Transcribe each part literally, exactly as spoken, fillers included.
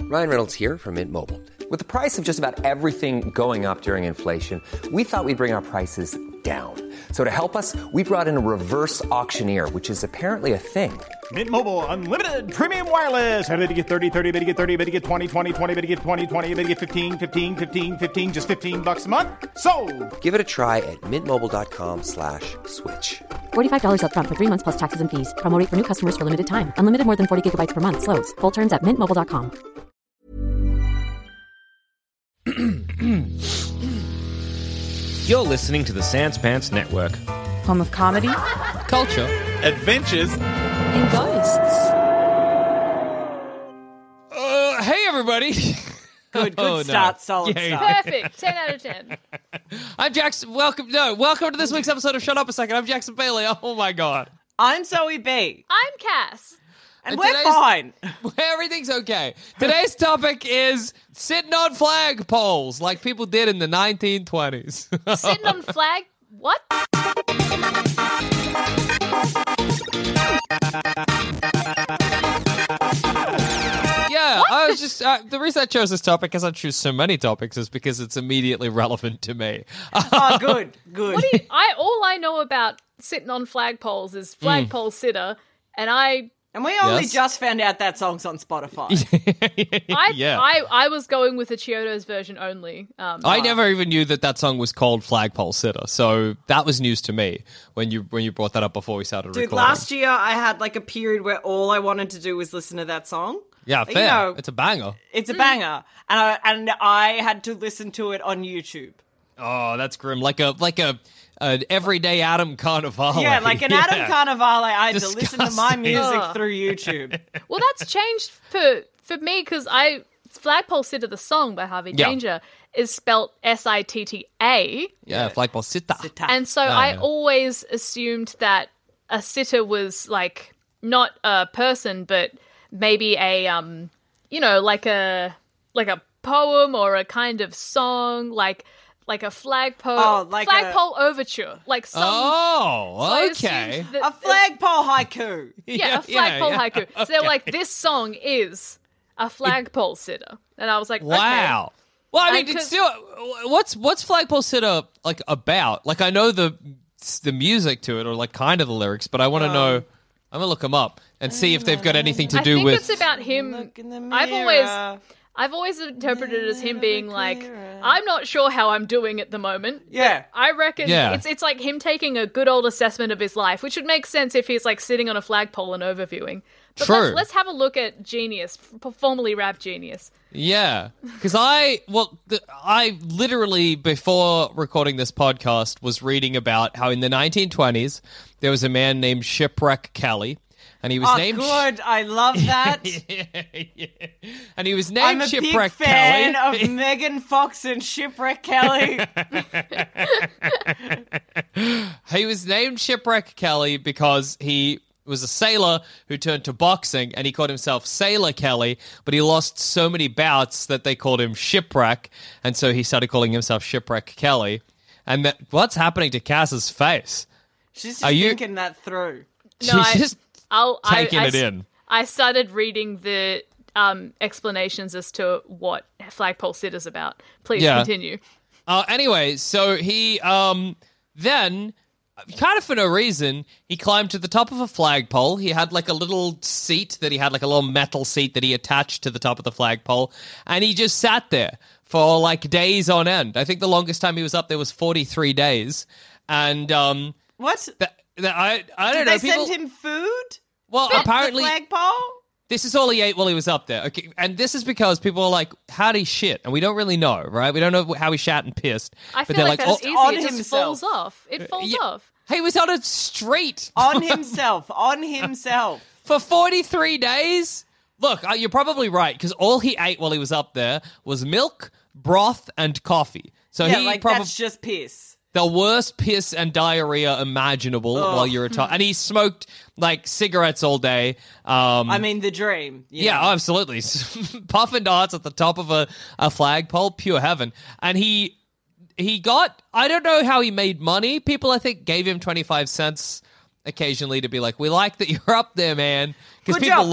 Ryan Reynolds here from Mint Mobile. With the price of just about everything going up during inflation, we thought we'd bring our prices down. So to help us, we brought in a reverse auctioneer, which is apparently a thing. Mint Mobile Unlimited Premium Wireless. How to get thirty, thirty, how to get thirty, how to get twenty, twenty, twenty, how to get twenty, twenty, how to get fifteen, fifteen, fifteen, fifteen, just fifteen bucks a month? Sold! Give it a try at mintmobile.com slash switch. forty-five dollars up front for three months plus taxes and fees. Promo rate for new customers for limited time. Unlimited more than forty gigabytes per month. Slows full terms at mint mobile dot com. You're listening to the Sans Pants Network. Home of comedy, Culture. Adventures. and ghosts. Uh, hey, everybody. Good, good Oh, no. start, solid Yeah, start. Perfect. ten out of ten. I'm Jackson. Welcome. No, welcome to this week's episode of Shut Up a Second. I'm Jackson Bailey. Oh, my God. I'm Zoe B. I'm Cass. And, And we're today's- fine. Everything's okay. Today's topic is sitting on flag poles like people did in the nineteen twenties. Sitting on flag. What? Yeah, I was just uh, the reason I chose this topic, as I choose so many topics, is because it's immediately relevant to me. Oh, good, good. What do you, I all I know about sitting on flagpoles is flagpole sitter, and I and we only Yes. just found out that song's on Spotify. I Yeah. I, I was going with the Chiodos version only. Um, I never even knew that that song was called Flagpole Sitter, so that was news to me when you when you brought that up before we started Dude, recording. last year I had like a period where all I wanted to do was listen to that song. yeah, you fair. know- It's a banger. It's a banger. And I, and I had to listen to it on YouTube. Oh, that's grim. Like a like a an everyday Adam Carnivale. Yeah, like an Adam Carnivale, I had to listen to my Disgusting. music Ugh. through YouTube. Well, that's changed for for me because I flagpole sitter the song by Harvey Yeah. Danger is spelt S I T T A, Yeah, Flagpole Sitter. and so Yeah, I yeah. always assumed that a sitter was like not a person, but maybe a um, you know, like a like a poem or a kind of song, like like a flagpole Oh, like a- flagpole overture, like some. Oh, so I okay. assumed that- A flagpole haiku. yeah, Yeah, a flagpole yeah, haiku. So they were like, this song is a flagpole sitter, and I was like, Wow. Well, I mean, I it's could- still what's what's Flagpole Sitter like about? Like, I know the the music to it, or like kind of the lyriks, but I want to know. I'm gonna look them up and see if they've got anything to I do think with. it's about him. Look in the I've always, mirror. I've always interpreted it as him being like, I'm not sure how I'm doing at the moment. but Yeah. I reckon Yeah. it's it's like him taking a good old assessment of his life, which would make sense if he's like sitting on a flagpole and overviewing. But True. let's, let's have a look at Genius, f- formerly Rap Genius. Yeah, because I well, the, I literally before recording this podcast was reading about how in the nineteen twenties there was a man named Shipwreck Kelly, and he was Oh, named good. I love that. yeah, yeah. and he was named I'm a big Shipwreck fan Kelly. of Megan Fox and Shipwreck Kelly. He was named Shipwreck Kelly because he was a sailor who turned to boxing, and he called himself Sailor Kelly, but he lost so many bouts that they called him Shipwreck, and so he started calling himself Shipwreck Kelly. And that, what's happening to Cass's face? She's just Are you- thinking that through. She's I- just I'll, taking I, I it s- in. I started reading the um, explanations as to what flagpole sitter's about. Please Yeah. continue. Uh, anyway, so he um then, kind of for no reason, he climbed to the top of a flagpole. He had like a little seat that he had, like a little metal seat that he attached to the top of the flagpole, and he just sat there for like days on end. I think the longest time he was up there was forty-three days, and um, What? th- th- I I don't Did know. they people, send him food? well, At apparently. the flagpole? This is all he ate while he was up there. Okay, and this is because people are like, how'd he shit? And we don't really know, right? We don't know how he shat and pissed. I but feel they're like, that's oh, easy. on It just himself. falls off. It falls yeah. off. He was on a street On himself. On himself. for forty-three days. Look, uh, you're probably right, because all he ate while he was up there was milk, broth, and coffee. So Yeah, he like probably that's just piss. the worst piss and diarrhea imaginable while you're a and he smoked like cigarettes all day. Um, I mean, the dream. you Yeah, know. absolutely. Puffin darts at the top of a, a flagpole, pure heaven. And he he got, I don't know how he made money. People, I think, gave him twenty-five cents occasionally to be like, we like that you're up there, man. Because Good people job. loved,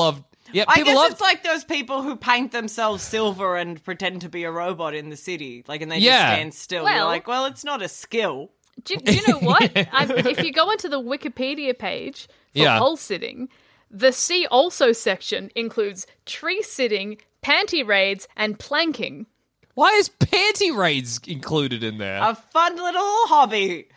Yeah, I people guess love. it's like those people who paint themselves silver and pretend to be a robot in the city, like, and they Yeah. just stand still. You're Well- like, well, it's not a skill. Do, do you know what? I, if you go onto the Wikipedia page for Yeah. pole sitting, the see also section includes tree sitting, panty raids, and planking. Why is panty raids included in there? A fun little hobby.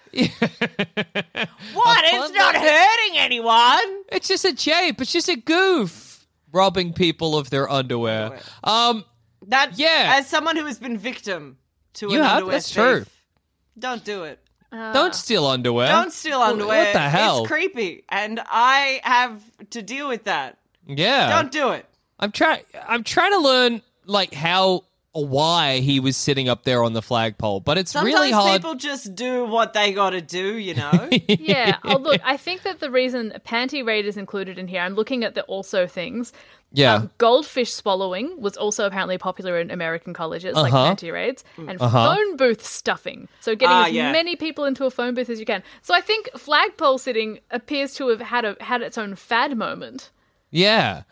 What? It's fun not little- hurting anyone. It's just a jape. It's just a goof. Robbing people of their underwear. Um, That, Yeah. as someone who has been victim to You an have? underwear That's thief, true. don't do it. don't steal underwear. Don't steal Wh- underwear. What the hell? It's creepy, and I have to deal with that. Yeah. Don't do it. I'm trying. I'm trying to learn like how or why he was sitting up there on the flagpole, but it's Sometimes really hard. people just do what they got to do, you know. Yeah. Oh, look, I think that the reason panty raid is included in here, I'm looking at the also things. Yeah. Um, goldfish swallowing was also apparently popular in American colleges, like Uh-huh. panty raids, and Uh-huh. phone booth stuffing. So getting Ah, as yeah. many people into a phone booth as you can. So I think flagpole sitting appears to have had a had its own fad moment. Yeah.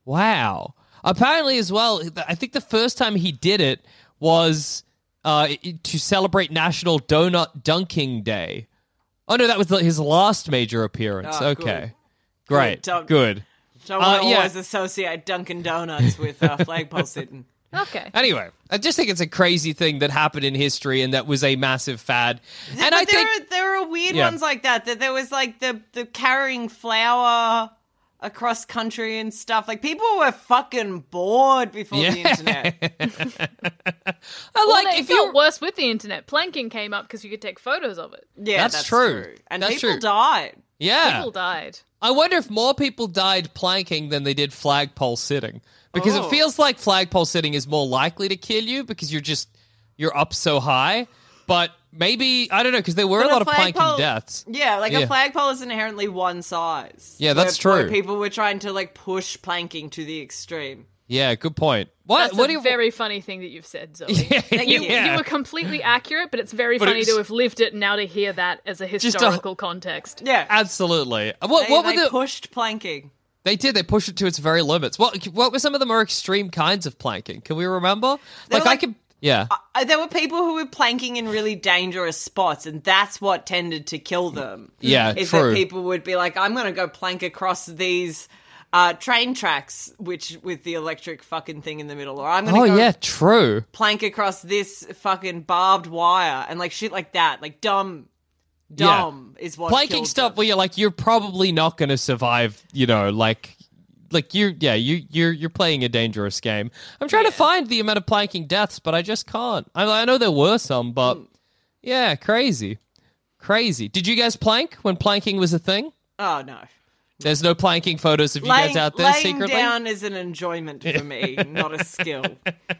Wow. Apparently, as well, I think the first time he did it was uh, to celebrate National Donut Dunking Day. Oh, no, that was his last major appearance. Oh, okay. good. Great. Good. Good. Don't want to Uh, yeah. always associate Dunkin' Donuts with uh, flagpole sitting. Okay. Anyway, I just think it's a crazy thing that happened in history and that was a massive fad. And but I there think... are there are weird Yeah. ones like that. That there was like the the carrying flour across country and stuff. Like people were fucking bored before the Yeah. internet. I Well, like, it if felt you... worse with the internet. Planking came up because you could take photos of it. Yeah, That's that's, true. And That's people true. died. Yeah. People died. I wonder if more people died planking than they did flagpole sitting. Because Oh. it feels like flagpole sitting is more likely to kill you because you're just, you're up so high. But maybe, I don't know, because there were But a lot of planking flagpole- deaths. Yeah, like Yeah. a flagpole is inherently one size. Yeah, that's where, true. Where people were trying to like push planking to the extreme. Yeah, good point. What, That's what a do you... very funny thing that you've said, Zoe. yeah, you. yeah. You were completely accurate, but it's very But funny it's- to have lived it and now to hear that as a a- historical context. Yeah, Absolutely. What, they, what were they the... pushed planking. They did. They pushed it to its very limits. What What were some of the more extreme kinds of planking? Can we remember? They Like, were I like- could... Yeah. Uh, there were people who were planking in really dangerous spots, and that's what tended to kill them. Yeah, is true. that people would be like, "I'm going to go plank across these uh, train tracks, which with the electric fucking thing in the middle, or I'm going to Oh, go yeah, true. plank across this fucking barbed wire," and like shit like that, like dumb, Yeah. dumb is what Planking killed stuff them. where you're like, you're probably not going to survive, you know, like... Like you, yeah, you you're you're playing a dangerous game. I'm trying to find the amount of planking deaths, but I just can't. I, I know there were some, but yeah, crazy, crazy. Did you guys plank when planking was a thing? Oh no. There's no planking photos of you Laying, guys out there laying secretly. down is an enjoyment for me, not a skill. Did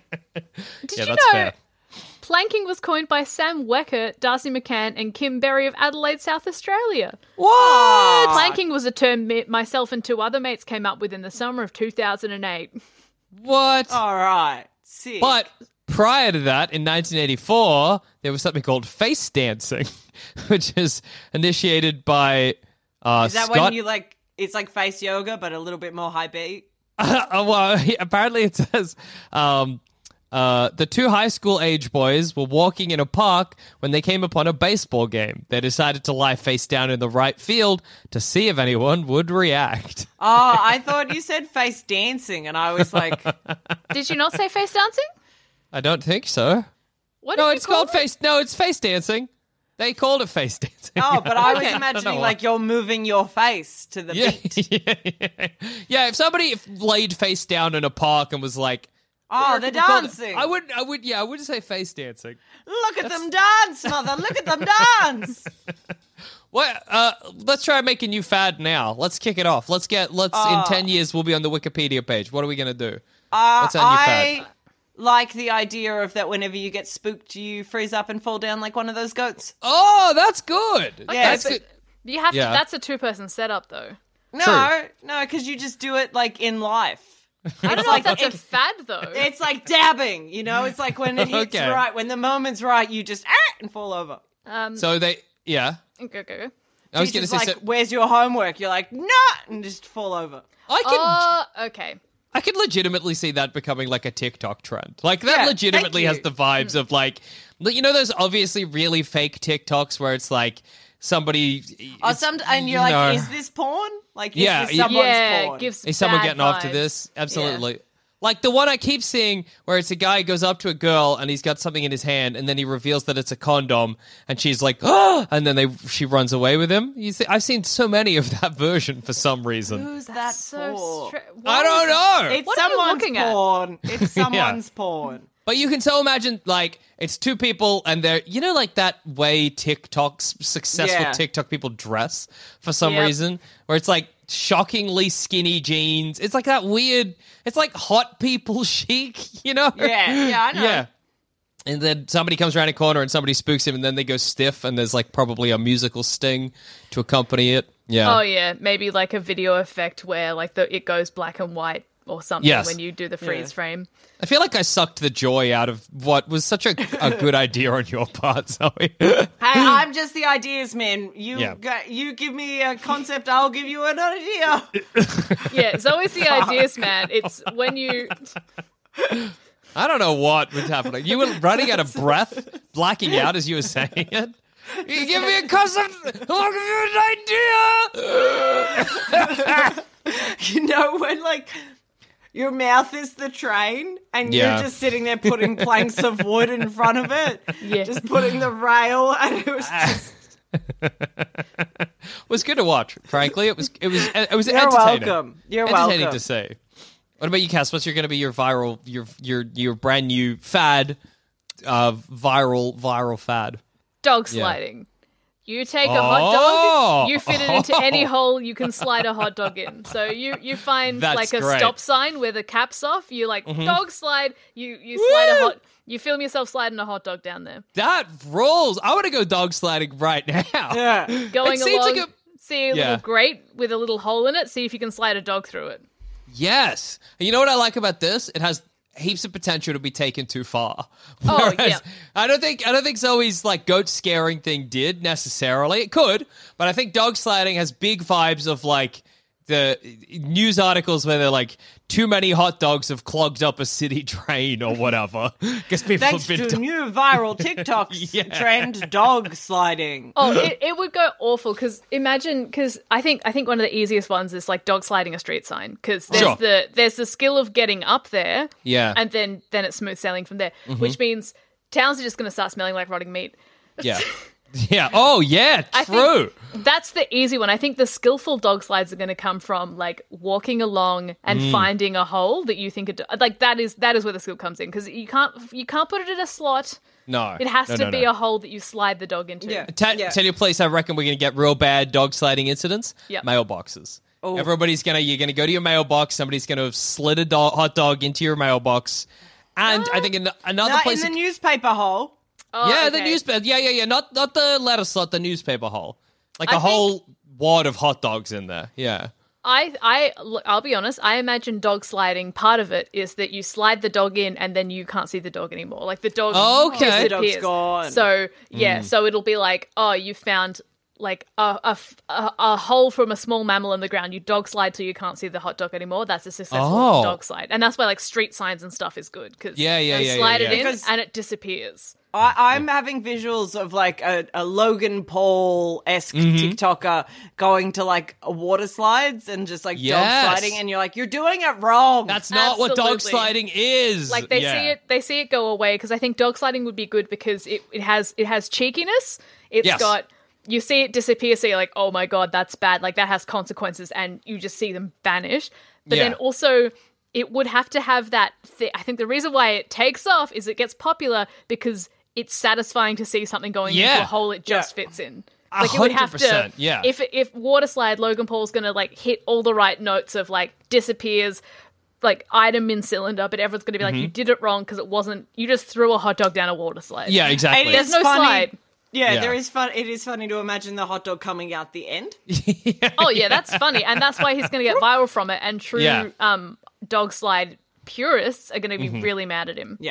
yeah, you that's know fair. planking was coined by Sam Wecker, Darcy McCann, and Kim Berry of Adelaide, South Australia? What? Planking was a term me- myself and two other mates came up with in the summer of two thousand eight. What? All right, sick. But prior to that, in nineteen eighty-four, there was something called face dancing, which is initiated by uh, is that Scott. when you like? It's like face yoga, but a little bit more high beat. Uh, well, he- apparently it says um, uh, the two high school age boys were walking in a park when they came upon a baseball game. They decided to lie face down in the right field to see if anyone would react. Oh, I thought you said face dancing, and I was like, Did you not say face dancing? I don't think so. What No, did you it's call called it? face. No, it's face dancing. They called it face dancing. oh, but I was Okay. imagining why. like you're moving your face to the Yeah, beat. yeah, yeah. Yeah, if somebody laid face down in a park and was like, Oh, what the do we call it? dancing. I would, I would, yeah, I would say face dancing. Look at them dance, mother. Look at them dance. What? Uh, let's try and make a new fad now. Let's kick it off. Let's get. Let's in ten years we'll be on the Wikipedia page. What are we gonna do? Uh, What's our new I fad? like the idea of that whenever you get spooked, you freeze up and fall down like one of those goats. Oh, that's good. Yeah, that's but- good. You have Yeah. to. That's a two-person setup, though. No, True. no, because you just do it like in life. I don't know like- if that's a it's- fad, though. It's like dabbing, you know? It's like when it hits Okay. right, when the moment's right, you just ah, and fall over. Um, So they, yeah. go go go. I was gonna Teacher's say. like, so, where's your homework? You're like, nah, and just fall over. I can. Oh, okay. I could legitimately see that becoming like a TikTok trend. Like that Yeah, legitimately thank has you. the vibes of like, you know, those obviously really fake TikToks where it's like somebody. Or it's, some, and you're you like, know, is this porn? Like, is Yeah, this yeah. someone's yeah, porn? gives Is someone bad getting off to vibes. this? Absolutely. Like the one I keep seeing where it's a guy goes up to a girl and he's got something in his hand and then he reveals that it's a condom and she's like, oh, and then they she runs away with him. You see, I've seen so many of that version for some reason. Who's that So for? stra- I why don't is- know. It's What are you someone's looking at? porn. It's someone's porn. But you can so imagine, like, it's two people and they're, you know, like that way TikToks, successful Yeah. TikTok people dress for some Yep. reason, where it's like shockingly skinny jeans. It's like that weird, it's like hot people chic, you know? Yeah, yeah, I know. Yeah. And then somebody comes around a corner and somebody spooks him and then they go stiff and there's like probably a musical sting to accompany it. Yeah. Oh yeah, maybe like a video effect where like the it goes black and white or something Yes. when you do the freeze frame. I feel like I sucked the joy out of what was such a, a good idea on your part, Zoe. Hey, I'm just the ideas man. You Yeah. go, you give me a concept, I'll give you an idea. Yeah, it's always the ideas, man. It's when you I don't know what was happening. You were running out of breath, blacking out as you were saying it. You give me a concept, I'll give you an idea. You know when like your mouth is the train and Yeah. you're just sitting there putting planks of wood in front of it. Yeah. Just putting the rail and it was just It was good to watch. Frankly, it was it was it was You're entertaining. welcome. You're entertaining welcome. to see. What about you, Cass? What's your going to be your viral your your your brand new fad, uh, viral viral fad? dog Yeah. sliding. You take a Oh. hot dog, you fit it into any Oh. hole you can slide a hot dog in. So you you find That's like a great. stop sign where the cap's off. You like dog slide. You you slide a hot. You film yourself sliding a hot dog down there, That rules. I want to go dog sliding right now. yeah. going It seems along. like a- See a Yeah. little grate with a little hole in it. See if you can slide a dog through it. Yes. And you know what I like about this? It has heaps of potential to be taken too far. Oh, Whereas yeah. I don't think I don't think Zoe's like goat scaring thing did necessarily. It could, but I think dog sliding has big vibes of like the news articles where they're like too many hot dogs have clogged up a city drain or whatever because people Thanks have been to do- new viral TikToks Yeah. trend dog sliding. Oh, it, it would go awful because imagine because I think I think one of the easiest ones is like dog sliding a street sign because there's Sure. the there's the skill of getting up there, Yeah. and then then it's smooth sailing from there, which means towns are just going to start smelling like rotting meat. Yeah. Yeah. Oh yeah, I true. think that's the easy one. I think the skillful dog slides are going to come from like walking along and Mm. finding a hole that you think it, like that is that is where the skill comes in because you can't you can't put it in a slot. No. It has No, to no, be no. a hole that you slide the dog into. Yeah. Tell, Yeah. tell your place, I reckon we're going to get real bad dog sliding incidents. Yep. Mailboxes. Oh. Everybody's going to, you're going to go to your mailbox, somebody's going to have slid a do- hot dog into your mailbox. And I think in another Not place. in the newspaper hole. Oh, yeah, the okay. newspaper. Yeah, yeah, yeah. Not not the letter slot, the newspaper hole. Like I a think- whole wad of hot dogs in there. Yeah. I, I, look, I'll be honest. I imagine dog sliding. Part of it is that you slide the dog in, and then you can't see the dog anymore. Like the dog Okay. The dog's disappears. gone. So yeah, Mm. so it'll be like, oh, you found like a, a f- a- a hole from a small mammal in the ground. You dog slide till you can't see the hot dog anymore. That's a successful Oh. dog slide, and that's why like street signs and stuff is good because Yeah, yeah, you yeah, slide yeah, it yeah. in Because- and it disappears. I, I'm having visuals of like a, a Logan Paul esque TikToker going to like a water slides and just like Yes. dog sliding, and you're like, you're doing it wrong. That's not what dog Absolutely. sliding is. Like they Yeah. see it, they see it go away because I think dog sliding would be good because it, it has it has cheekiness. It's Yes. got you see it disappear, so you're like, oh my god, that's bad. Like that has consequences, and you just see them vanish. But then Yeah. also, it would have to have that. Th- I think the reason why it takes off is it gets popular because it's satisfying to see something going Yeah. into a hole it just Yeah. fits in. A Like it would have hundred to. percent, yeah. If if water slide Logan Paul's gonna like hit all the right notes of like disappears, like item in cylinder, but everyone's gonna be like, you did it wrong because it wasn't. You just threw a hot dog down a water slide. Mm-hmm. Yeah, exactly. It There's is no funny. slide. Yeah, Yeah. there is fun. It is funny to imagine the hot dog coming out the end. Oh yeah, that's funny, and that's why he's gonna get viral from it. And true Yeah. um, dog slide purists are gonna be really mad at him. Yeah.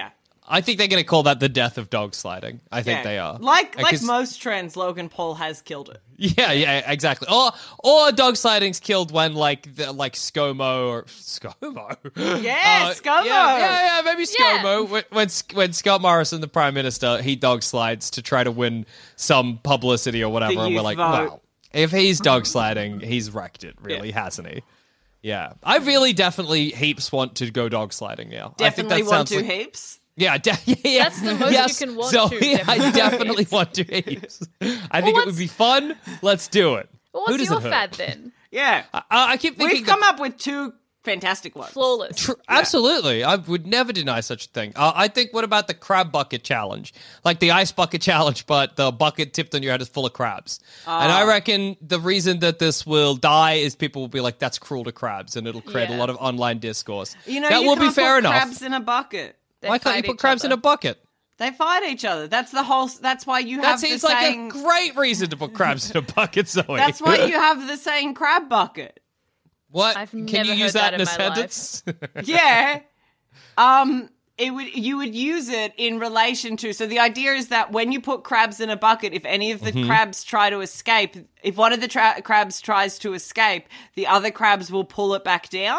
I think they're going to call that the death of dog sliding. I think Yeah. they are. Like like 'Cause- most trends, Logan Paul has killed it. Yeah, yeah, exactly. Or or dog sliding's killed when like the, like ScoMo or ScoMo. Yeah, ScoMo. Yeah, yeah, yeah, maybe Yeah. ScoMo. When when, when Scott Morrison, the Prime Minister, he dog slides to try to win some publicity or whatever, The and we're youth like, vote. wow, if he's dog sliding, he's wrecked it, really, hasn't he? Yeah, I really definitely heaps want to go dog sliding now. I think Definitely that want sounds to like, heaps. Yeah, de- yeah, That's the most yes, you can want Zoe, to, I definitely. definitely want to heaps. I think it would what's- be fun. Let's do it. Well, Who what's does your it hurt? fad then? Yeah. I, I keep thinking We've that- come up with two fantastic ones. Flawless. Tr- Absolutely. I would never deny such a thing. Uh, I think, what about the crab bucket challenge? Like the ice bucket challenge, but the bucket tipped on your head is full of crabs. and Ah. I reckon the reason that this will die is people will be like, that's cruel to crabs, and it'll create a Yeah. lot of online discourse. You know, that you will be can't fair put enough. crabs in a bucket. They Why can't you fight put each crabs in other. a bucket? They fight each other. That's the whole. That's why you That have the seems like saying. a great reason to put crabs in a bucket, Zoe. That's why you have the saying crab bucket. What? I've Can never you use heard that, that in a in my life. sentence? Yeah. Um. It would. You would use it in relation to. So the idea is that when you put crabs in a bucket, if any of the Mm-hmm. crabs try to escape, if one of the tra- crabs tries to escape, the other crabs will pull it back down.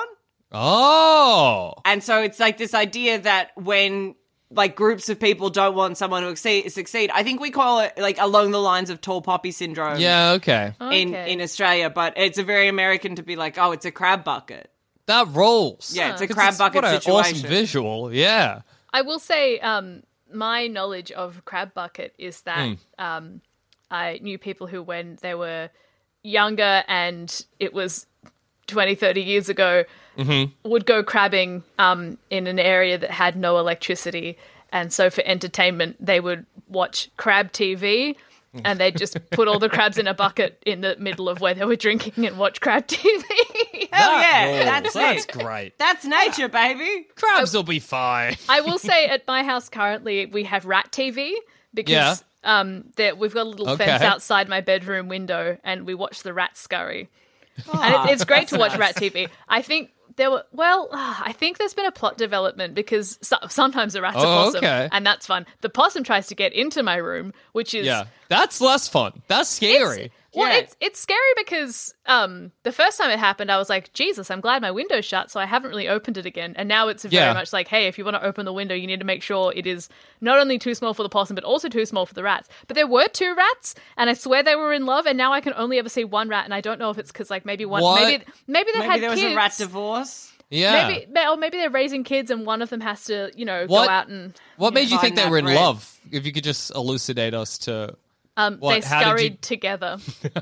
Oh. And so it's like this idea that when like groups of people don't want someone to succeed, succeed, I think we call it like along the lines of tall poppy syndrome Yeah, okay. in, Okay. in Australia, but it's a very American to be like, oh, it's a crab bucket. That rolls. Yeah, it's a 'Cause crab bucket what an situation. awesome visual. Yeah. I will say, um, my knowledge of crab bucket is that Hmm. um, I knew people who, when they were younger and it was twenty, thirty years ago, Mm-hmm. would go crabbing um, in an area that had no electricity. And so for entertainment, they would watch crab T V and they'd just put all the crabs in a bucket in the middle of where they were drinking and watch crab T V. Hell yeah, rolls. that's That's it. great. That's nature, baby. Crabs will be fine. I will say at my house currently we have rat T V because Yeah. um that we've got a little Okay. fence outside my bedroom window and we watch the rat scurry. and it, it's great to watch rat T V. I think there were well, I think there's been a plot development because so, sometimes the rat's a Oh, possum okay. and that's fun. The possum tries to get into my room, which is Yeah. That's less fun. That's scary. well, Yeah. it's it's scary because um, the first time it happened, I was like, Jesus, I'm glad my window's shut, so I haven't really opened it again. And now it's very Yeah. much like, hey, if you want to open the window, you need to make sure it is not only too small for the possum, but also too small for the rats. But there were two rats, and I swear they were in love, and now I can only ever see one rat, and I don't know if it's because like maybe one, What? maybe maybe they Maybe had there was kids. a rat divorce. Yeah. Maybe, or maybe they're raising kids, and one of them has to, you know, What? go out and What made you Find think they that were in bread. love? If you could just elucidate us to. um, What? they How did scurried you- together.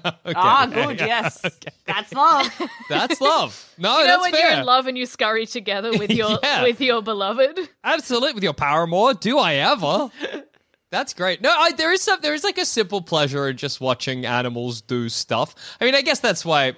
Ah, good, yes. That's love. That's love. No, You know that's when fair. you're in love and you scurry together with your Yeah. with your beloved. Absolutely, with your paramour. Do I ever? That's great. No, I, there is some. There is like a simple pleasure in just watching animals do stuff. I mean, I guess that's why.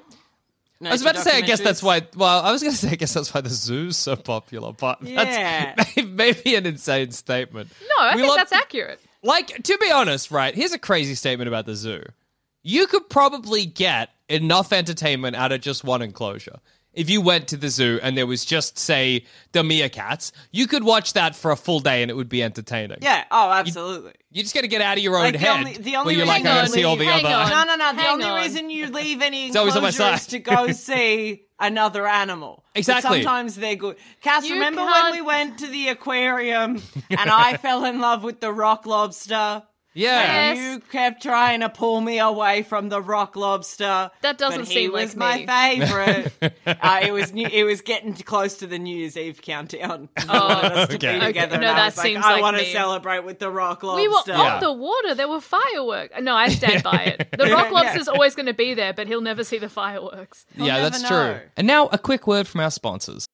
I was about to say, I guess that's why. Well, I was going to say, I guess that's why the zoo's so popular. But Yeah. that's maybe, maybe an insane statement. No, I We think love- that's accurate. Like, to be honest, right? Here's a crazy statement about the zoo. You could probably get enough entertainment out of just one enclosure. If you went to the zoo and there was just, say, the meerkats, you could watch that for a full day and it would be entertaining. Yeah, oh, absolutely. You just got to get out of your own Like, the head. only- the only where you're like, reason I you gotta see all leave- the hang other. on. No, no, no. The Hang only on. reason you leave any It's always on my enclosure is side. to go see another animal. But Exactly. sometimes they're good. Cass, You remember when can't- we went to the aquarium and I fell in love with the rock lobster? Yeah. Yes. You kept trying to pull me away from the rock lobster. That doesn't but he seem like was my me. favorite. uh, it was new, it was getting close to the New Year's Eve countdown. Oh, us to okay. be together. Okay, no, and I that was like, seems I like want to me. celebrate with the rock lobster. We were Yeah. on the water. There were fireworks. No, I stand by it. The rock Yeah. lobster's always going to be there, but he'll never see the fireworks. Yeah, never that's know. true. And now a quick word from our sponsors.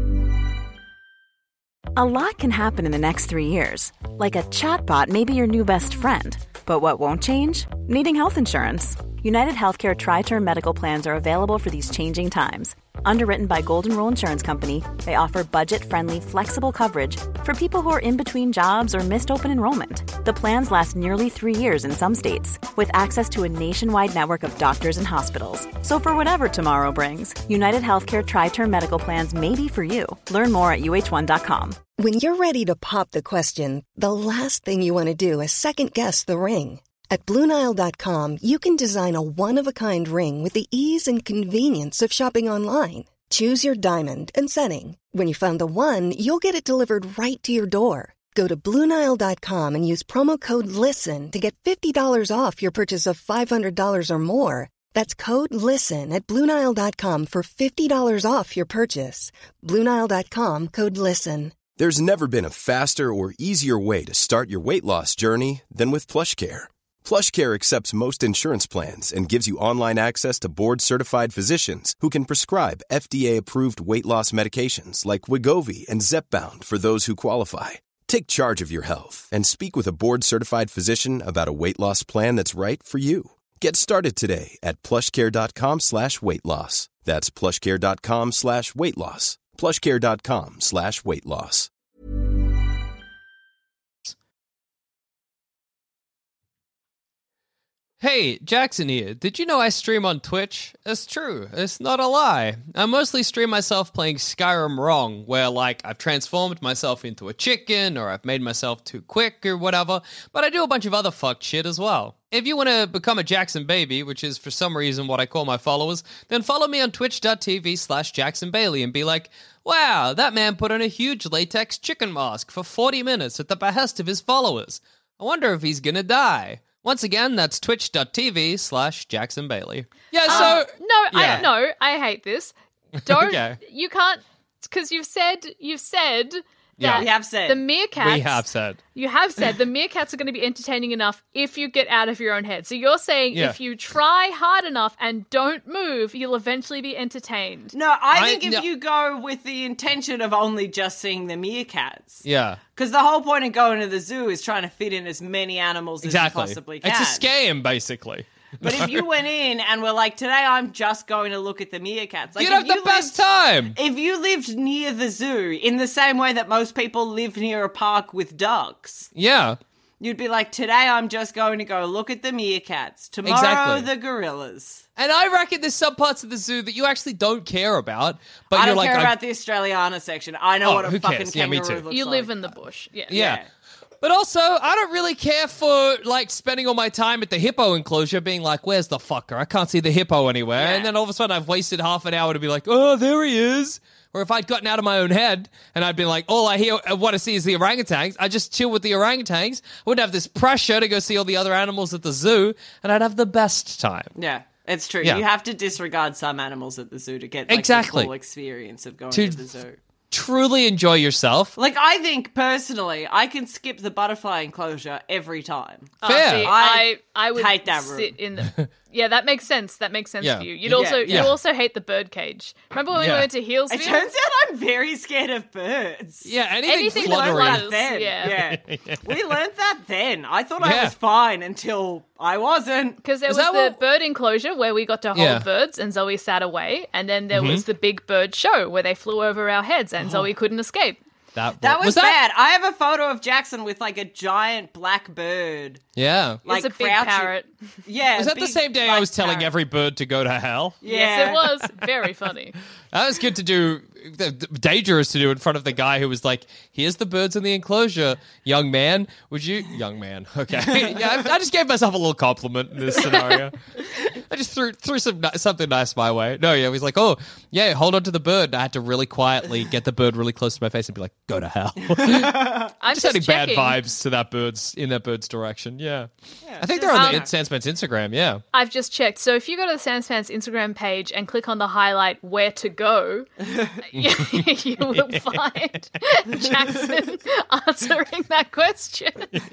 A lot can happen in the next three years. Like a chatbot may be your new best friend. But what won't change? Needing health insurance. United Healthcare Tri-Term Medical Plans are available for these changing times. Underwritten by Golden Rule Insurance Company, they offer budget-friendly, flexible coverage for people who are in between jobs or missed open enrollment. The plans last nearly three years in some states, with access to a nationwide network of doctors and hospitals. So for whatever tomorrow brings, United Healthcare Tri-Term Medical Plans may be for you. Learn more at U H one dot com. When you're ready to pop the question, the last thing you want to do is second-guess the ring. At Blue Nile dot com, you can design a one-of-a-kind ring with the ease and convenience of shopping online. Choose your diamond and setting. When you find the one, you'll get it delivered right to your door. Go to Blue Nile dot com and use promo code LISTEN to get fifty dollars off your purchase of five hundred dollars or more. That's code LISTEN at Blue Nile dot com for fifty dollars off your purchase. Blue Nile dot com, code LISTEN. There's never been a faster or easier way to start your weight loss journey than with PlushCare. PlushCare accepts most insurance plans and gives you online access to board-certified physicians who can prescribe F D A-approved weight loss medications like Wegovy and Zepbound for those who qualify. Take charge of your health and speak with a board-certified physician about a weight loss plan that's right for you. Get started today at plushcare.com slash weight loss. That's plushcare.com slash weight loss. plushcare.com slash weight loss. Hey, Jackson here. Did you know I stream on Twitch? It's true. It's not a lie. I mostly stream myself playing Skyrim wrong, where, like, I've transformed myself into a chicken, or I've made myself too quick, or whatever, but I do a bunch of other fucked shit as well. If you want to become a Jackson Baby, which is for some reason what I call my followers, then follow me on twitch.tv slash Jackson Bailey and be like, wow, that man put on a huge latex chicken mask for forty minutes at the behest of his followers. I wonder if he's gonna die. Once again, that's twitch.tv slash Jackson Bailey. Yeah, so... Um, no, yeah. I no, I hate this. Don't... Okay. You can't... Because you've said... You've said... Yeah. That We have said. The meerkats... We have said. You have said the meerkats are going to be entertaining enough if you get out of your own head. So you're saying Yeah. if you try hard enough and don't move, you'll eventually be entertained. No, I I- think if no. you go with the intention of only just seeing the meerkats. Yeah. Because the whole point of going to the zoo is trying to fit in as many animals Exactly. as you possibly can. It's a scam, basically. But if you went in and were like, today I'm just going to look at the meerkats. Like, You'd if have the you best lived- time. If you lived near the zoo, in the same way that most people live near a park with ducks, Yeah. you'd be like, today I'm just going to go look at the meerkats. Tomorrow, Exactly. the gorillas. And I reckon there's some parts of the zoo that you actually don't care about, but I you're don't like, care I- about the Australiana section. I know Oh, what a who fucking cares? Yeah, me kangaroo too. looks You like. live in the bush. Yeah. yeah. Yeah. But also, I don't really care for, like, spending all my time at the hippo enclosure being like, where's the fucker? I can't see the hippo anywhere. Yeah. And then all of a sudden I've wasted half an hour to be like, oh, there he is. Or if I'd gotten out of my own head and I'd been like, all I hear, I want to see is the orangutans, I'd just chill with the orangutans. I wouldn't have this pressure to go see all the other animals at the zoo, and I'd have the best time. Yeah, it's true. Yeah. You have to disregard some animals at the zoo to get like, Exactly. the full experience of going To- to the zoo. Truly enjoy yourself. Like, I think, personally, I can skip the butterfly enclosure every time. Oh, Fair. see, I I, I would hate that room. sit in the. Yeah, that makes sense. That makes sense Yeah. for you. You'd Yeah. also Yeah. you also hate the bird cage. Remember when Yeah. we went to Healesville? It turns out I'm very scared of birds. Yeah, anything, Anything We that learned fluttery. that then. Yeah. Yeah. We learned that then. I thought I Yeah. was fine until I wasn't. Because there Is was that the what- bird enclosure where we got to hold Yeah. birds and Zoe sat away, and then Mm-hmm. there was the big bird show where they flew over our heads and Zoe couldn't escape. That, That was, that? bad. I have a photo of Jackson with like a giant black bird. Yeah. Like It's a big crouching- parrot. Yeah. Was that the big same day I black was telling parrot. every bird to go to hell? Yeah. Yes, it was. Very funny. That was good to do. the- the- Dangerous to do in front of the guy who was like, "Here's the birds in the enclosure, young man. Would you, young man? Okay, yeah. I, I just gave myself a little compliment in this scenario. I just threw threw some ni- something nice my way. No, yeah, he was like, "Oh, yeah, hold on to the bird." And I had to really quietly get the bird really close to my face and be like, "Go to hell." I'm just just having bad checking. vibes to that bird's in that bird's direction. Yeah, I think they're on the Um, Sandspans Instagram. Yeah, I've just checked. So if you go to the Sanspans Instagram page and click on the highlight where to go, you will find Jackson answering that question.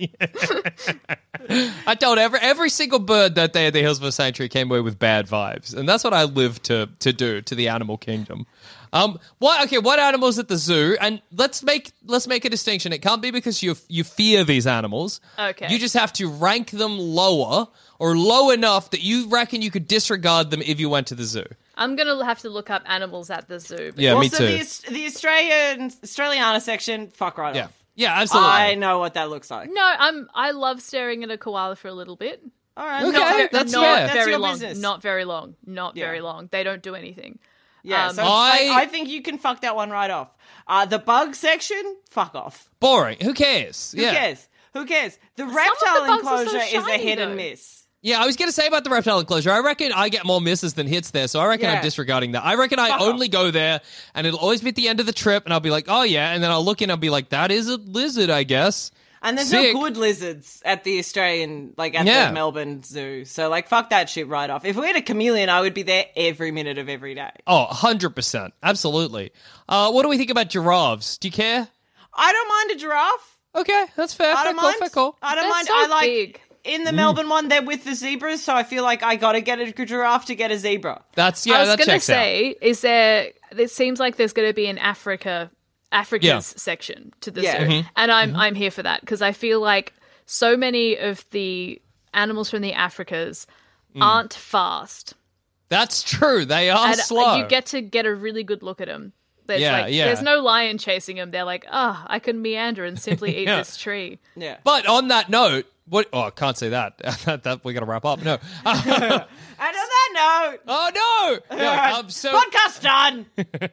I told every every single bird that day at the Hillsville Sanctuary came away with bad vibes, and that's what I live to to do to the animal kingdom. Um, what? Okay, what animals at the zoo? And let's make let's make a distinction. It can't be because you you fear these animals. Okay. You just have to rank them lower or low enough that you reckon you could disregard them if you went to the zoo. I'm going to have to look up animals at the zoo. Yeah, me also, too. the, Aus- the Australian Australiana section, fuck right Yeah, off. yeah, absolutely. I know what that looks like. No, I'm. I love staring at a koala for a little bit. All right, Okay, not, Ve- that's not fair. very That's your long. business. Not very long. Not Yeah. very long. They don't do anything. Yeah, Um, so it's I- like, I think you can fuck that one right off. Uh, the bug section, fuck off. Boring. Who cares? Who yeah. cares? Who cares? The of the reptile bugs are so enclosure is a shiny, hit and though. miss. Yeah, I was going to say about the reptile enclosure. I reckon I get more misses than hits there, so I reckon Yeah. I'm disregarding that. I reckon I Fuck only off. go there, and it'll always be at the end of the trip, and I'll be like, oh yeah, and then I'll look in and I'll be like, that is a lizard, I guess. And there's Sick. no good lizards at the Australian, like at Yeah. the Melbourne Zoo. So, like, fuck that shit right off. If we had a chameleon, I would be there every minute of every day. Oh, one hundred percent. Absolutely. Uh, what do we think about giraffes? Do you care? I don't mind a giraffe. Okay, that's fair. I fair don't call, mind. fair call. I don't They're mind. so I like big. in Mm. the Melbourne one. They're with the zebras, so I feel like I gotta get a giraffe to get a zebra. That's, yeah, I was that going to checks out. say, is there, it seems like there's going to be an Africa, Africa's Yeah. section to the Yeah. zoo. Mhm. And I'm, I'm here for that because I feel like so many of the animals from the Africas Mm. aren't fast. That's true. They are and slow. you get to get a really good look at them. There's Yeah, like, yeah. There's no lion chasing them. They're like, ah, I can meander and simply eat Yeah. this tree. Yeah. But on that note, what? Oh, I can't say that. that, that we got to wrap up. No. And on that note, Oh no! no um, so, podcast done.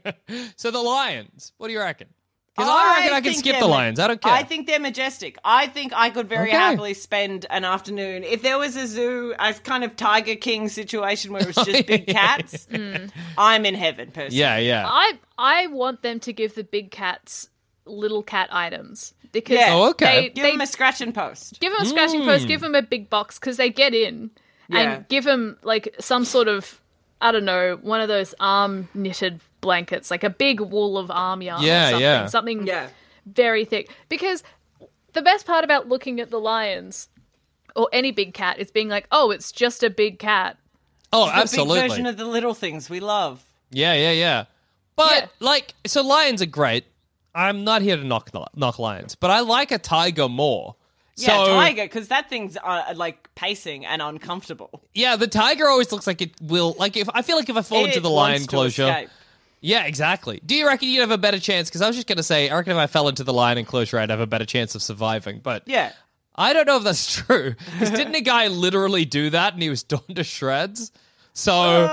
so the lions. What do you reckon? Because I, reckon I can think skip they're the ma- lions. I don't care. I think they're majestic. I think I could very Okay. happily spend an afternoon if there was a zoo, a kind of Tiger King situation where it was just big cats. I'm in heaven, personally. Yeah, yeah. I I want them to give the big cats little cat items because Yeah. Oh, okay. they, Give they them a scratch and post. give them a scratching post, give them a big box because they get in, Yeah. and give them like some sort of I don't know one of those arm knitted blankets, like a big wool of arm yarn. Yeah, or something, yeah. something Yeah. very thick. Because the best part about looking at the lions or any big cat is being like, oh, it's just a big cat. oh, The big absolutely. version of the little things we love. yeah, yeah, yeah. But Yeah. like, so lions are great. I'm not here to knock knock lions, but I like a tiger more. Yeah, so, tiger, because that thing's uh, like pacing and uncomfortable. Yeah, the tiger always looks like it will. Like, if I feel like if I fall It into the wants lion to enclosure, escape. yeah, exactly. Do you reckon you'd have a better chance? Because I was just gonna say, I reckon if I fell into the lion enclosure, I'd have a better chance of surviving. But Yeah. I don't know if that's true. Because didn't a guy literally do that and he was torn to shreds? So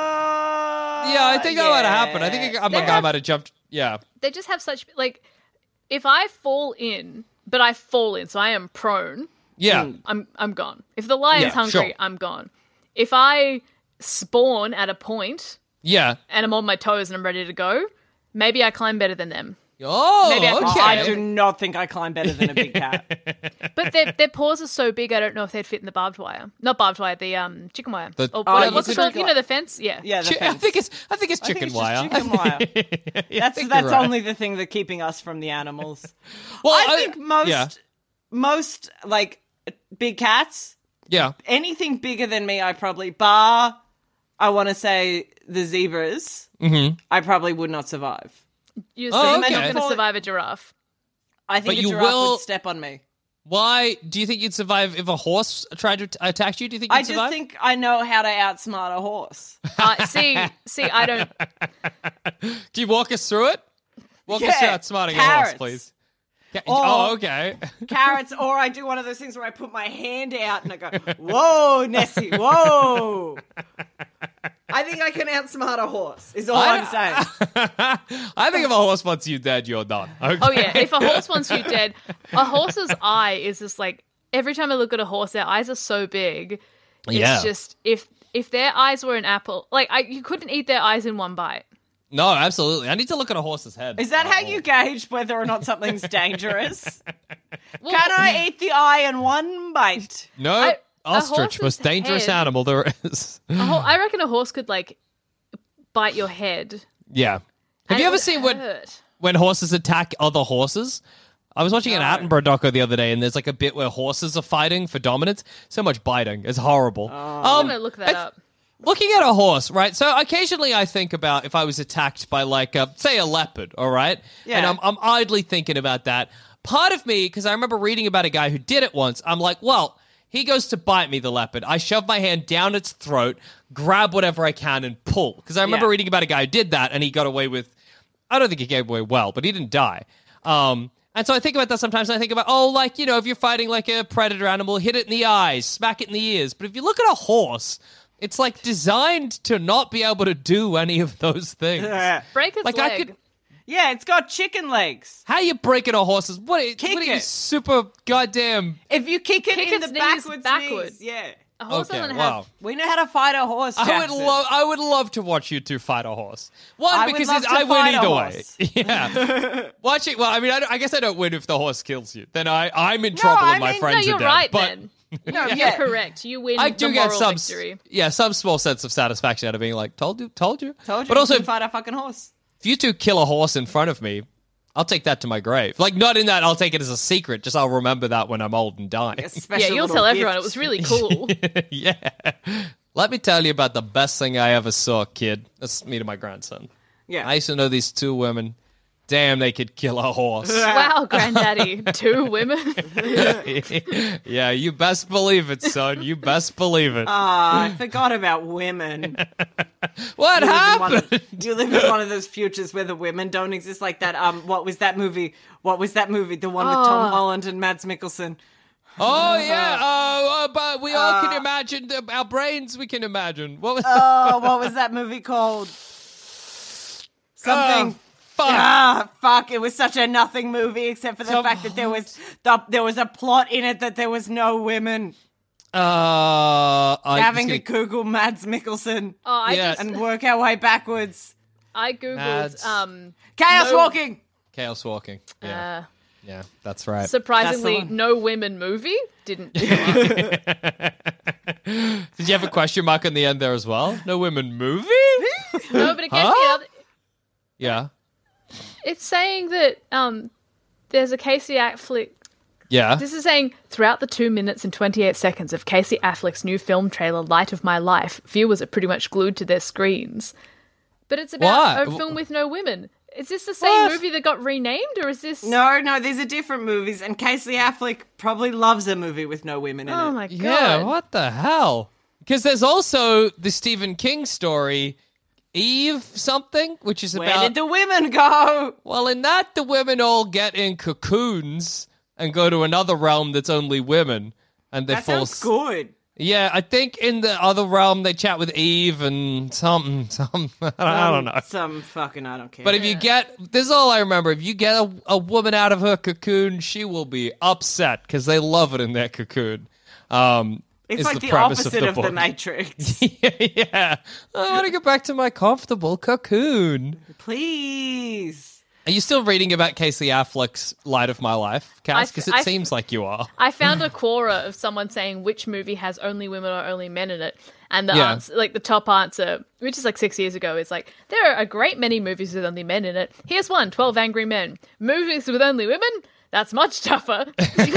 yeah, I think that might have happened. I think a, a They guy have- might have jumped. Yeah, They just have such like, if I fall in, but I fall in, so I am prone. yeah. I'm I'm gone. If the lion's Yeah, hungry, sure. I'm gone. If I spawn at a point Yeah. and I'm on my toes and I'm ready to go, maybe I climb better than them. Oh, Maybe I can okay. I do not think I climb better than a big cat. But their their paws are so big, I don't know if they'd fit in the barbed wire. Not barbed wire, the um chicken wire. The- or Oh, what- you what's it could- called? You know the fence? Yeah. Yeah, the Chi- I fence. think it's. I think it's I think chicken it's just wire. chicken wire. Yeah, I That's think that's you're right. only the thing that's keeping us from the animals. Well, I think most Yeah. most like big cats, yeah. anything bigger than me, I probably bar. I want to say the zebras. Mm-hmm. I probably would not survive. You're Oh, saying okay. you're not going to survive a giraffe. I think But a you giraffe will- would step on me. Why do you think you'd survive if a horse tried to t- attack you? Do you think you'd I just survive? think I know how to outsmart a horse. Uh, see, see, I don't. Can you walk us through it? Walk us Yeah, through outsmarting a carrots. horse, please. Ca- Or- oh, okay. Carrots, or I do one of those things where I put my hand out and I go, "Whoa, Nessie, whoa!" I think I can outsmart a horse. Is all I- I'm saying. I think if a horse wants you dead, you're done. Okay. Oh yeah, if a horse wants you dead, a horse's eye is just like every time I look at a horse, their eyes are so big. It's Yeah. just if if their eyes were an apple, like I, you couldn't eat their eyes in one bite. No, absolutely. I need to look at a horse's head. Is that how you gauge whether or not something's dangerous? Can I eat the eye in one bite? No, I- a ostrich, horse's most dangerous head- animal there is. A ho- I reckon a horse could like bite your head. Yeah. Have and you it ever would seen when hurt. when horses attack other horses? I was watching an Attenborough doco the other day, and there's like a bit where horses are fighting for dominance. So much biting. It's horrible. I'm Um, gonna look that I- up. Looking at a horse, right? So occasionally I think about if I was attacked by, like, a, say, a leopard, all right? Yeah. And I'm, I'm idly thinking about that. Part of me, because I remember reading about a guy who did it once, I'm like, well, he goes to bite me, the leopard. I shove my hand down its throat, grab whatever I can, and pull. Because I remember Yeah. reading about a guy who did that, and he got away with, I don't think he gave away well, but he didn't die. Um, and so I think about that sometimes. And I think about, oh, like, you know, if you're fighting like a predator animal, hit it in the eyes, smack it in the ears. But if you look at a horse, It's like designed to not be able to do any of those things. Break its Like, leg. I could- Yeah, it's got chicken legs. How you breaking a horse's? What? Kick what are you it. super goddamn? If you kick it Kick in the its knees backwards, backward. knees, yeah. A horse Okay, doesn't wow. have. We know how to fight a horse. I would Jackson. love. I would love to watch you two fight a horse. One I would because love it's, to I win fight a either way. horse. Yeah, watching. Well, I mean, I, don't- I guess I don't win if the horse kills you. Then I, I'm in trouble I and my mean, no, friends No, you're are dead. right but then. No, You're yeah. correct. You win I do the get moral some, victory. yeah, some small sense of satisfaction out of being like, told you, told you, Told you. But you also, can fight a fucking horse. if you two kill a horse in front of me, I'll take that to my grave. Like, not in that I'll take it as a secret. Just I'll remember that when I'm old and dying. A special Yeah, you'll little tell everyone. gift. It was really cool. Yeah. Let me tell you about the best thing I ever saw, kid. That's me to my grandson. Yeah. I used to know these two women. Damn, they could kill a horse. Wow, granddaddy. Two women. Yeah, you best believe it, son. You best believe it. Ah, I forgot about women. what You live in one happened? of- you live in one of those futures where the women don't exist, like that. Um, what was that movie? What was that movie? The one with Tom Holland and Mads Mikkelsen. Oh, yeah. Uh, uh, but we all can imagine. The, our brains, we can imagine. What was Oh, what was that movie called? Something. Oh, fuck. Ah, fuck! It was such a nothing movie, except for the Tom fact that there was the, there was a plot in it that there was no women. Uh, I Having just to gonna- Google Mads Mikkelsen Oh, I Yes. just and work our way backwards. I googled Mads. um Chaos No. Walking. Chaos Walking. Yeah, uh, yeah, that's right. surprisingly That's the one. no women movie. Didn't Did you have a question mark on the end there as well? No women movie? no, but it gave Huh? me another. Yeah, It's saying that um there's a Casey Affleck. yeah. This is saying throughout the two minutes and twenty-eight seconds of Casey Affleck's new film trailer, Light of My Life, viewers are pretty much glued to their screens. But it's about What? a film with no women. Is this the same What? movie that got renamed, or is this? No, no, these are different movies, and Casey Affleck probably loves a movie with no women in Oh it. my god! Yeah, what the hell? Because there's also the Stephen King story, Eve something, which is Where about. did the women go? Well, in that, the women all get in cocoons and go to another realm that's only women, and they That fall. sounds good. Yeah, I think in the other realm they chat with Eve and something, something. I don't know. Some fucking, I don't care. But if you get, this is all I remember. If you get a, a woman out of her cocoon, she will be upset because they love it in their cocoon. Um, it's is like the, the, premise opposite of of the, the book. Matrix. Yeah, I want to get back to my comfortable cocoon. Please. Are you still reading about Casey Affleck's Light of My Life, Cass? I- Because it I- seems like you are. I found a Quora of someone saying which movie has only women or only men in it, and the Yeah. answer, like the top answer, which is like six years ago, is like there are a great many movies with only men in it. Here's one: twelve Angry Men. Movies with only women. That's much tougher.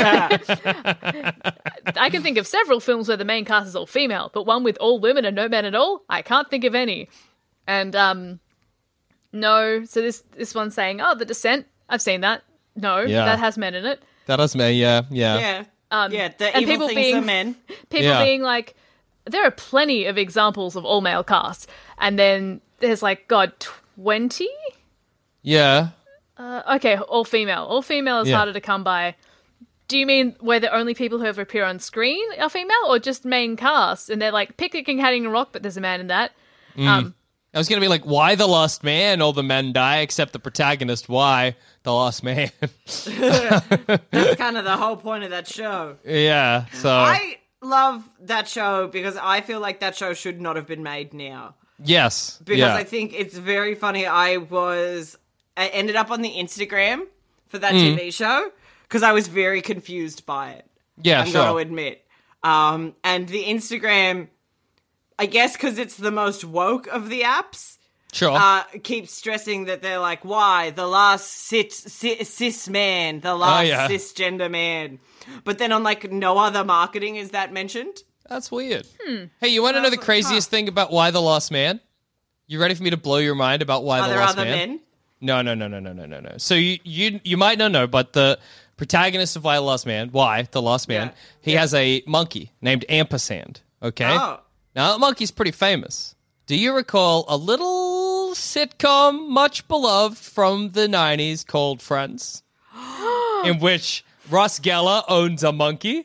I can think of several films where the main cast is all female, but one with all women and no men at all, I can't think of any. And um, no, so this this one's saying, oh, The Descent. I've seen that. No, Yeah. that has men in it. That is me, yeah, yeah. Yeah. Um, yeah, the and evil people things being- are men. People Yeah. being like, there are plenty of examples of all male casts, and then there's like, God, twenty? Yeah. Uh, okay, all female. All female is Yeah. harder to come by. Do you mean where the only people who ever appear on screen are female, or just main cast? And they're like, Picnicking Hatting and Rock, but there's a man in that. Mm. Um, I was going to be like, why the last man? All the men die except the protagonist. Why the last man? That's kind of the whole point of that show. Yeah, so. I love that show because I feel like that show should not have been made now. yes. Because yeah. I think it's very funny. I was, I ended up on the Instagram for that Mm. T V show because I was very confused by it. Yeah, I'm sure. going to admit. Um, and the Instagram, I guess because it's the most woke of the apps, Sure. uh, keeps stressing that they're like, why? The last cis, cis, cis man, the last Oh, yeah. cisgender man. But then on like no other marketing is that mentioned. That's weird. Hey, you want to know the craziest thing about Why the Lost Man? You ready for me to blow your mind about Why Are the there Lost other Man? men? No, no, no, no, no, no, no, no. So you you you might not know, but the protagonist of Why the Lost Man, Why the Lost Man, Yeah. he has a monkey named Ampersand. Okay. Oh. Now that monkey's pretty famous. Do you recall a little sitcom much beloved from the nineties called Friends, in which Ross Geller owns a monkey?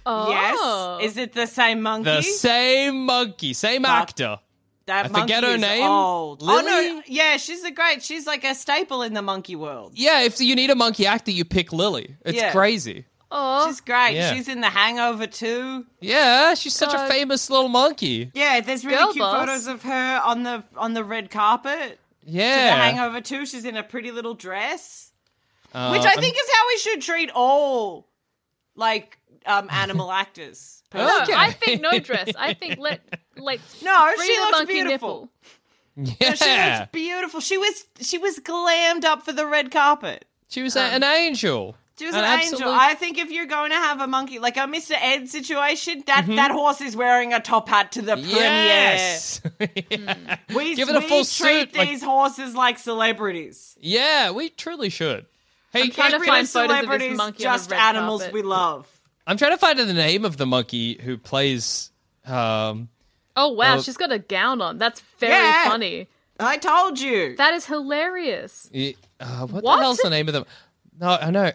Oh. Yes. Is it the same monkey? The same monkey, same Fuck. actor. That I monkey forget her is name. Old. Lily? Oh no, yeah, she's a great. She's like a staple in the monkey world. Yeah, if you need a monkey actor, you pick Lily. It's Yeah. crazy. Oh. She's great. Yeah. She's in The Hangover too. Yeah, she's such God. a famous little monkey. Yeah, there's really Girl cute boss. photos of her on the on the red carpet. To The Yeah. Hangover too. She's in a pretty little dress, Uh, which I think is how we should treat all like um, animal actors. No, Okay. I think no dress. I think let like No, free she the looks monkey beautiful. nipple. Yeah. She looks beautiful. She was she was glammed up for the red carpet. She was a- an angel. She was An an, angel. absolute- I think if you're going to have a monkey, like a Mister Ed situation, that, Mm-hmm. that horse is wearing a top hat to the Yes. premiere. We, Give it a we full treat suit, like- these horses like celebrities. Yeah, we truly should. Hey, I'm trying to Get rid find of photos of this celebrities, monkey on the just red animals carpet. we love. I'm trying to find the name of the monkey who plays. Um, Oh wow, Oh. she's got a gown on. That's very Yeah. funny. I told you. That is hilarious. y- uh, what, What? the hell's the name of them? No, I know.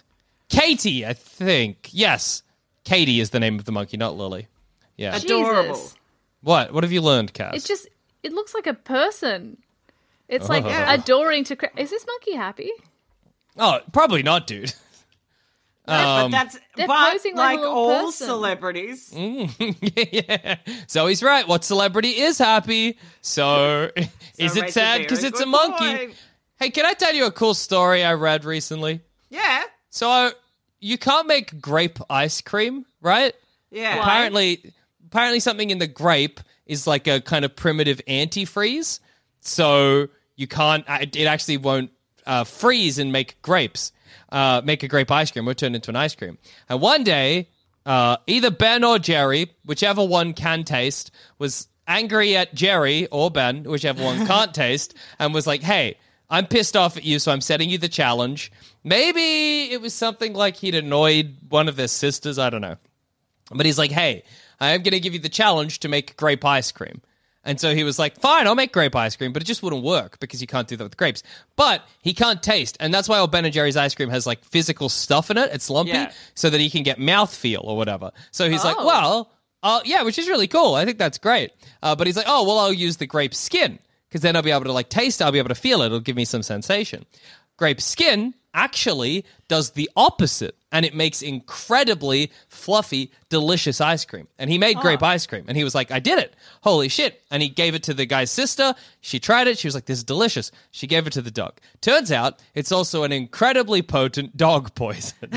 Katie, I think. Yes, Katie is the name of the monkey, not Lily. Yeah. Adorable. Jesus. What? What have you learned, Kaz? It's just it looks like a person. It's like Oh. adoring to cra- Is this monkey happy? Oh, probably not, dude. but Um, that's They're but posing like like a little all person. celebrities. yeah. Zoe's right. What celebrity is happy? So, is it raises sad a because very it's a good monkey? point. Hey, can I tell you a cool story I read recently? Yeah. So, you can't make grape ice cream, right? Yeah. Apparently, apparently something in the grape is like a kind of primitive antifreeze. So you can't. It actually won't uh, freeze and make grapes. Uh, make a grape ice cream or turn into an ice cream. And one day, uh, either Ben or Jerry, whichever one can taste, was angry at Jerry or Ben, whichever one can't taste, and was like, "Hey, I'm pissed off at you, so I'm setting you the challenge." Maybe it was something like he'd annoyed one of their sisters. I don't know. But he's like, "Hey, I am going to give you the challenge to make grape ice cream." And so he was like, fine, I'll make grape ice cream, but it just wouldn't work because you can't do that with grapes. But he can't taste. And that's why all Ben and Jerry's ice cream has like physical stuff in it. It's lumpy Yeah. so that he can get mouthfeel or whatever. So he's like, Oh. well, uh, yeah, which is really cool. I think that's great. Uh, but he's like, oh, well, I'll use the grape skin because then I'll be able to like taste it. I'll be able to feel it. It'll give me some sensation. Grape skin actually does the opposite, and it makes incredibly fluffy, delicious ice cream. And he made grape ice cream, and he was like, I did it. Holy shit. And he gave it to the guy's sister. She tried it. She was like, this is delicious. She gave it to the dog. Turns out it's also an incredibly potent dog poison.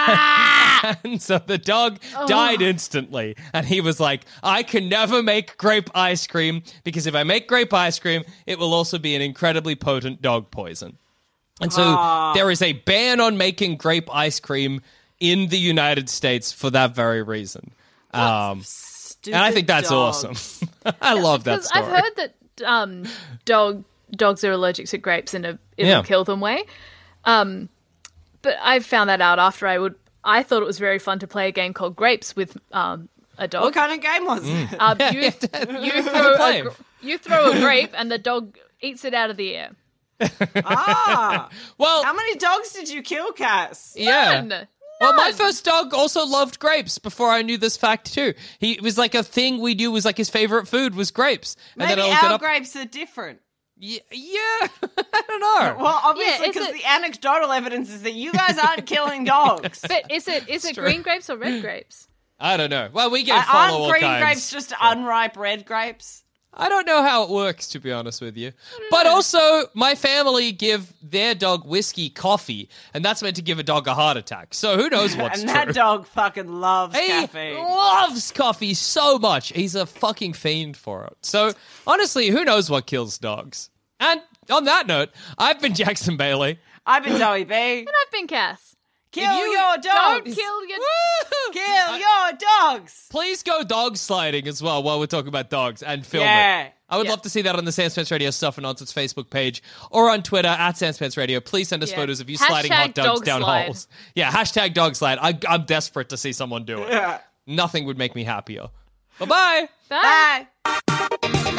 And so the dog died instantly. And he was like, I can never make grape ice cream because if I make grape ice cream, it will also be an incredibly potent dog poison. And so there is a ban on making grape ice cream in the United States for that very reason. Um, and I think that's dogs. awesome. I love that Because story. I've heard that um, dog dogs are allergic to grapes in a it'll Yeah. kill them way. Um, but I found that out after I would. I thought it was very fun to play a game called Grapes with um, a dog. What kind of game was it? Um, you, you throw a, play. gr- you throw a grape and the dog eats it out of the air. Ah. well, How many dogs did you kill, Cass? yeah. None. Well, my None. first dog also loved grapes before I knew this fact too. He it was like a thing we knew was like his favorite food was grapes. And Maybe then I looked it our up. grapes are different. Yeah, yeah. I don't know. Well, obviously, Yeah, is because it- the anecdotal evidence is that you guys aren't killing dogs. But is it is it true. green grapes or red grapes? I don't know. Well, we get Uh, follow Aren't all green kinds. grapes just unripe red grapes? I don't know how it works, to be honest with you. But also, my family give their dog whiskey coffee, and that's meant to give a dog a heart attack. So who knows what's And true. that dog fucking loves He caffeine. loves coffee so much. He's a fucking fiend for it. So, honestly, who knows what kills dogs? And on that note, I've been Jackson Bailey. I've been Zoe B. And I've been Cass. Kill you your Don't dogs. kill your. Woo! Kill your dogs. Please go dog sliding as well while we're talking about dogs and film Yeah. it. I would Yeah. love to see that on the Sans Pants Radio Stuff and Nonsense Facebook page or on Twitter at Sans Pants Radio. Please send us Yeah. photos of you sliding hot Hashtag dogs dog down slide. holes. Yeah, hashtag dog slide. I, I'm desperate to see someone do it. Yeah. Nothing would make me happier. Bye-bye. Bye. Bye.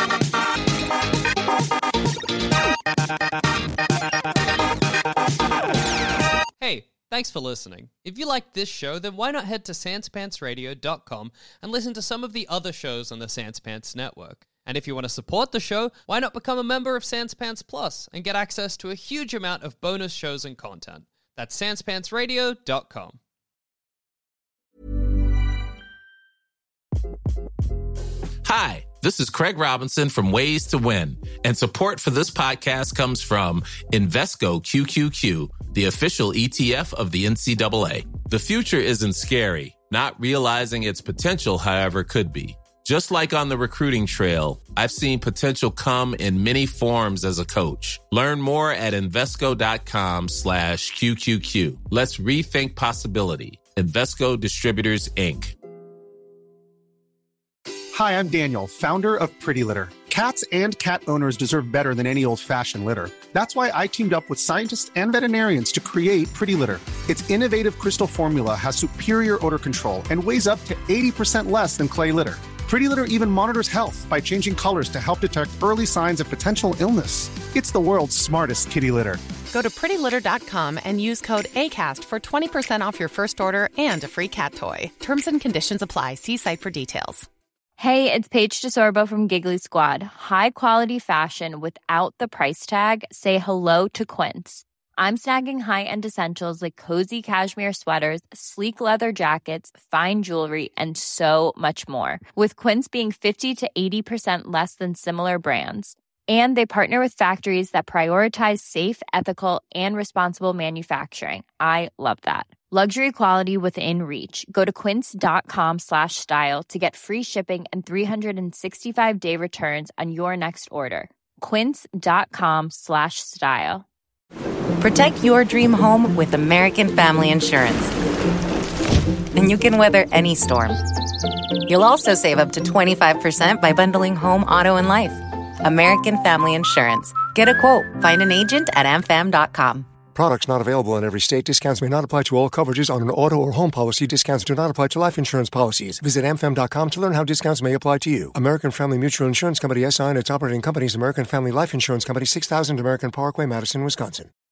Hey, thanks Thanks for listening. If you liked this show, then why not head to sans pants radio dot com and listen to some of the other shows on the Sans Pants Network. And if you want to support the show, why not become a member of Sans Pants Plus and get access to a huge amount of bonus shows and content. That's sans pants radio dot com. Hi, this is Craig Robinson from Ways to Win, and support for this podcast comes from Invesco Q Q Q, the official E T F of the N C double A. The future isn't scary. Not realizing its potential, however, could be. Just like on the recruiting trail, I've seen potential come in many forms as a coach. Learn more at Invesco.com slash QQQ. Let's rethink possibility. Invesco Distributors, Incorporated. Hi, I'm Daniel, founder of Pretty Litter. Cats and cat owners deserve better than any old-fashioned litter. That's why I teamed up with scientists and veterinarians to create Pretty Litter. Its innovative crystal formula has superior odor control and weighs up to eighty percent less than clay litter. Pretty Litter even monitors health by changing colors to help detect early signs of potential illness. It's the world's smartest kitty litter. Go to pretty litter dot com and use code ACAST for twenty percent off your first order and a free cat toy. Terms and conditions apply. See site for details. Hey, it's Paige DeSorbo from Giggly Squad. High quality fashion without the price tag. Say hello to Quince. I'm snagging high-end essentials like cozy cashmere sweaters, sleek leather jackets, fine jewelry, and so much more. With Quince being fifty to eighty percent less than similar brands. And they partner with factories that prioritize safe, ethical, and responsible manufacturing. I love that. Luxury quality within reach. Go to quince.com slash style to get free shipping and three sixty-five day returns on your next order. Quince.com slash style. Protect your dream home with American Family Insurance. And you can weather any storm. You'll also save up to twenty-five percent by bundling home, auto, and life. American Family Insurance. Get a quote. Find an agent at a m fam dot com. Products not available in every state. Discounts may not apply to all coverages on an auto or home policy. Discounts do not apply to life insurance policies. Visit a m fam dot com to learn how discounts may apply to you. American Family Mutual Insurance Company, S I and its operating companies, American Family Life Insurance Company, six thousand American Parkway, Madison, Wisconsin.